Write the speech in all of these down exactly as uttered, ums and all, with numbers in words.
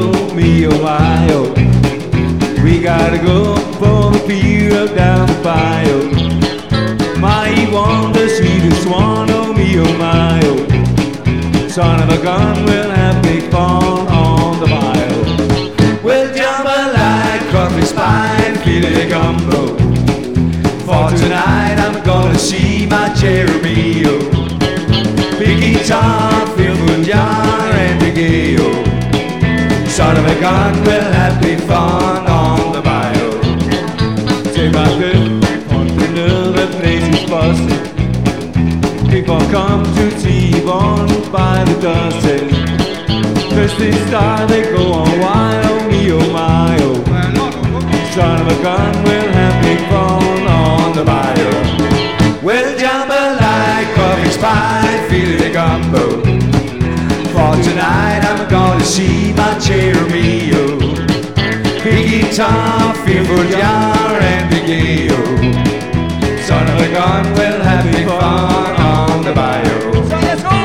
oh me, oh my, oh. We gotta go for the pier down the bayou. My one, the sweetest one, oh me, oh my, oh. Son of a gun, we'll have big fun on the bayou. We'll jump like coffee spine, feeling a gumbo. For tonight I'm gonna see my Jeremy, oh. Big guitar, Philwood Jar and the Gale. Son of a gun, we'll have big fun on the bayou. Take my good, on the place is busted. People come to T-Bone by the dozen. First they start, they go on wild, oh me, oh my, oh. Son of a gun, we'll have big fun on the bayou. We'll jump like coffee spine, feeling the gumbo. For tonight I'm gonna see my Jeremy, oh. Big guitar, Philwood Jar and Big Gale. Son of a gun, we'll have big fun on the bayou. So let's go!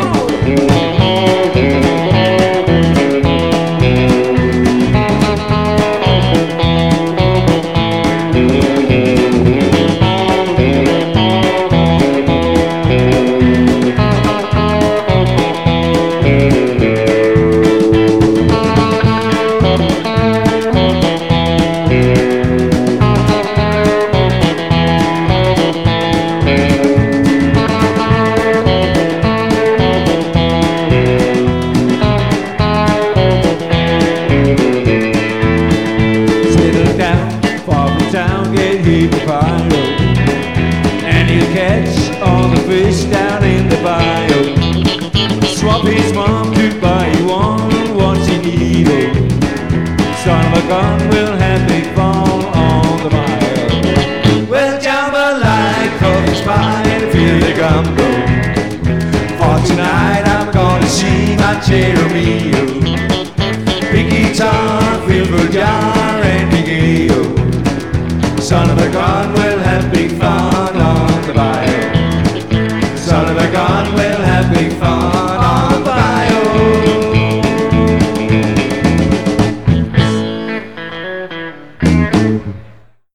And he'll catch all the fish down in the bayou. Swap his mom to buy you one what she need, oh. Son of a gun, we'll have big fun on the bayou. We'll jump like coffee spine, feel the gumbo. For tonight I'm gonna see my Jeremy.